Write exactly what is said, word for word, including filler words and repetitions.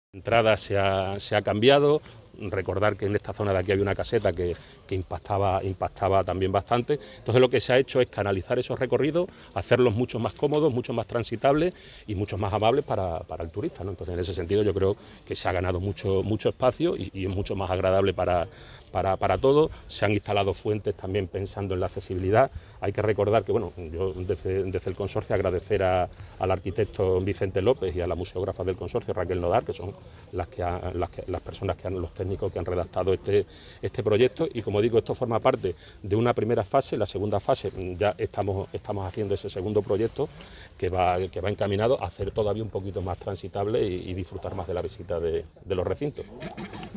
La entrada se ha, se ha cambiado. Recordar que en esta zona de aquí había una caseta que, que impactaba, impactaba también bastante. Entonces lo que se ha hecho es canalizar esos recorridos, hacerlos mucho más cómodos, mucho más transitables y mucho más amables para, para el turista, ¿no? Entonces en ese sentido yo creo que se ha ganado mucho, mucho espacio y, y es mucho más agradable para, para, para todos. Se han instalado fuentes también pensando en la accesibilidad. Hay que recordar que, bueno, yo desde, desde el consorcio agradecer a, al arquitecto Vicente López y a la museógrafa del consorcio Raquel Nodar, que son las, que ha, las, que, las personas que han, los técnicos que han redactado este, este proyecto, y como digo, esto forma parte de una primera fase. La segunda fase ya estamos, estamos haciendo ese segundo proyecto que va, que va encaminado a hacer todavía un poquito más transitable y, y disfrutar más de la visita de, de los recintos.